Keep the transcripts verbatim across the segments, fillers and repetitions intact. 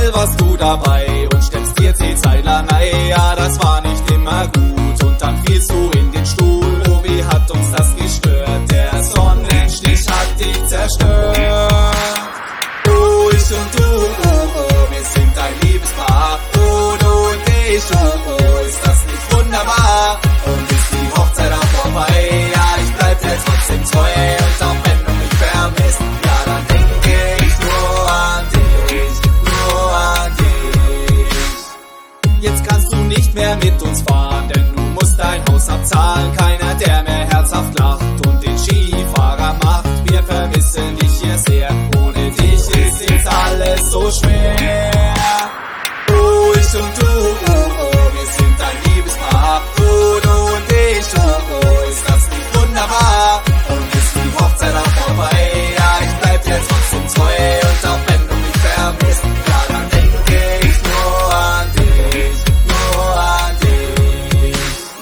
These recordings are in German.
Mal warst du dabei und stemmst dir C-Zeilerei. Ja, das war nicht immer gut und dann fielst du in den Stuhl. Oh, wie hat uns das gestört? Der Sonnenstich hat dich zerstört. Oh, ich und du, oh, oh, wir sind ein Liebespaar. Oh, du und ich, oh, oh, ist das nicht wunderbar? Und ist die Hochzeit auch vorbei? Ja, ich bleib dir trotzdem treu. Und auch wenn du mich vermisst, ja, dann denke ich nur an dich, nur an dich. Jetzt kannst du nicht mehr mit uns fahren, denn du musst dein Haus abzahlen. Keiner, der mehr herzhaft lacht und den Skifahrer macht. Wir vermissen dich hier sehr, ohne dich ist jetzt alles so schwer. Oh, ich und du, oh, oh, wir sind ein Liebespaar. Oh, du und ich, oh, oh, ist das nicht wunderbar? Und ist die Hochzeit auch vorbei? Ja, ich bleib dir trotzdem treu. Und auch wenn du mich vermisst, ja, dann denke ich nur an dich, nur an dich.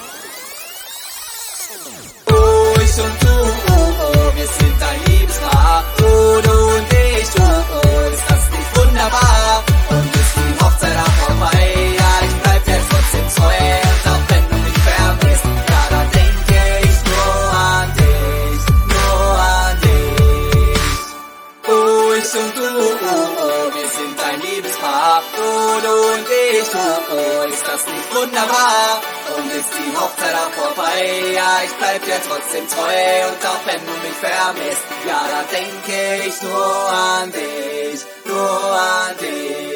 Oh, ich und du, oh, oh, wir sind ein Liebespaar. Oh, du und ich, oh, oh, ist das nicht wunderbar? Und ist die Hochzeit auch vorbei? Ja, ich bleib dir trotzdem treu. Und auch wenn du mich vermisst, ja, dann denke ich nur an dich, nur an dich. Oh, ich und du, oh, oh, wir sind ein Liebespaar. Oh, du und ich, oh, oh, ist das nicht wunderbar? Und ist die Hochzeit auch vorbei? Ja, ich bleib dir trotzdem treu. Und auch wenn du mich vermisst, ja, dann denke ich nur an dich, nur an dich.